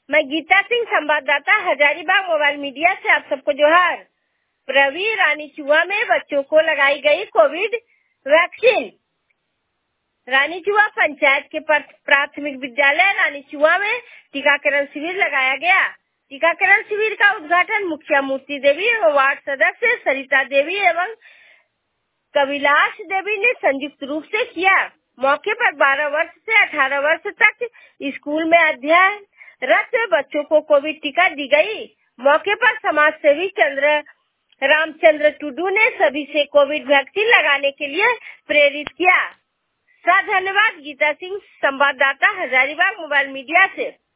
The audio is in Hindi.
मैं गीता सिंह, संवाददाता, हजारीबाग मोबाइल मीडिया से आप सबको जोहार। प्रवी रानीचुआ में बच्चों को लगाई गई कोविड वैक्सीन। रानीचुआ पंचायत के प्राथमिक विद्यालय रानीचुआ में टीकाकरण शिविर लगाया गया। टीकाकरण शिविर का उद्घाटन मुखिया मूर्ति देवी एवं वार्ड सदस्य सरिता देवी एवं कविलाश देवी ने संयुक्त रूप से किया। मौके पर 12 वर्ष से 18 वर्ष तक स्कूल में अध्ययनरत बच्चों को कोविड टीका दी गई। मौके पर समाज सेवी रामचंद्र टुडू ने सभी से कोविड वैक्सीन लगाने के लिए प्रेरित किया। धन्यवाद। गीता सिंह, संवाददाता, हजारीबाग मोबाइल मीडिया से।